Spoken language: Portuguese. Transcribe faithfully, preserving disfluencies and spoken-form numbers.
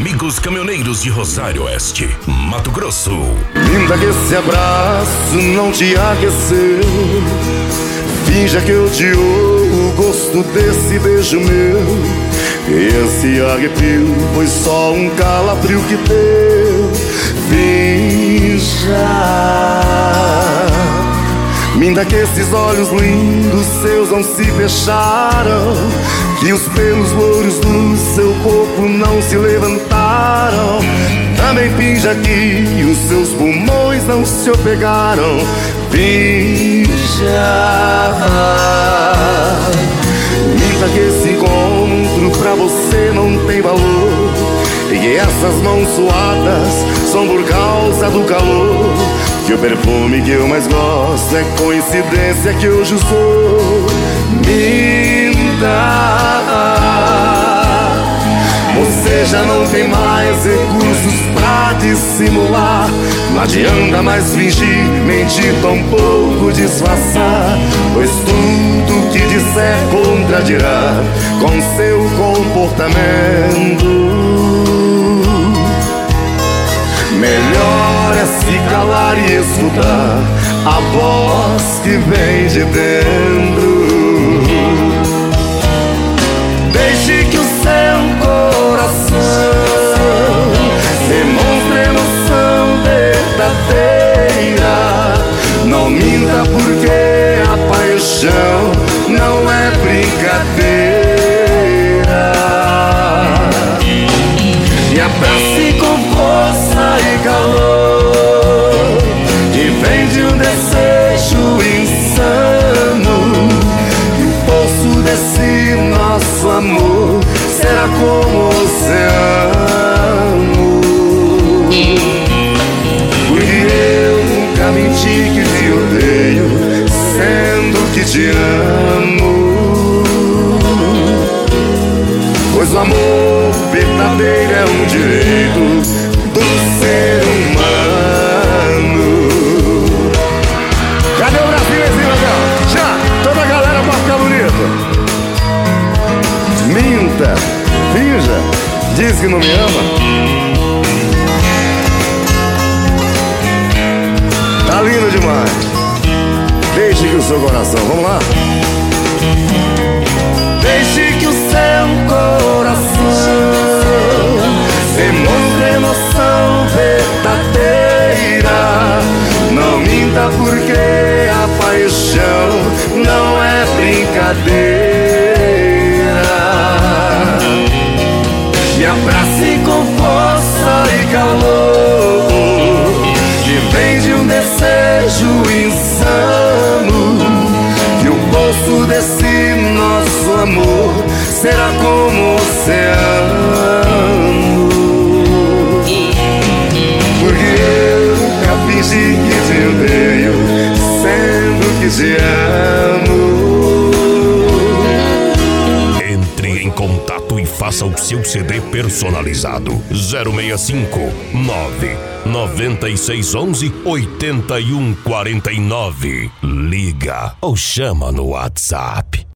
Amigos caminhoneiros de Rosário Oeste, Mato Grosso. Linda, que esse abraço não te aqueceu. Finja que eu te o gosto desse beijo meu. Esse arrepio foi só um calafrio que deu. Finja. Minda, que esses olhos lindos seus não se fecharam, que os pelos louros do seu corpo não se levantaram. Também finja que os seus pulmões não se apegaram. Finja. Minda, que esse encontro pra você não tem valor, e que essas mãos suadas são por causa do calor, que o perfume que eu mais gosto é coincidência que hoje sou. Minda, você já não tem mais recursos pra dissimular. Não adianta mais fingir, mentir, tão pouco disfarçar, pois tudo que disser contradirá com seu comportamento. Melhor é se calar e escutar a voz que vem de dentro. Deixe que o seu coração demonstre emoção verdadeira. Não minta, porque a paixão não é brincadeira. E abrace com força e calor, que vem de um desejo insano. E o poço desse nosso amor será como o oceano. Porque eu nunca menti que te odeio, sendo que te amo. Pois o amor verdadeiro é um direito do ser humano. Cadê o Brasil, esse Brasil? Já, toda a galera pra ficar bonita. Minta, finja, diz que não me ama. Tá lindo demais. Deixe que o seu coração, vamos lá. Deixe que o seu coração demonstre emoção verdadeira. Não minta, porque a paixão não é brincadeira. Me abrace com força e calor, que vem de um desejo insano. Que o poço desse nosso amor será como o oceano. Porque eu nunca fingi que te odeio, sendo que te amo. Entre em contato e faça o seu C D personalizado. zero seis cinco nove nove seis um um oito um quatro nove. Liga ou chama no WhatsApp.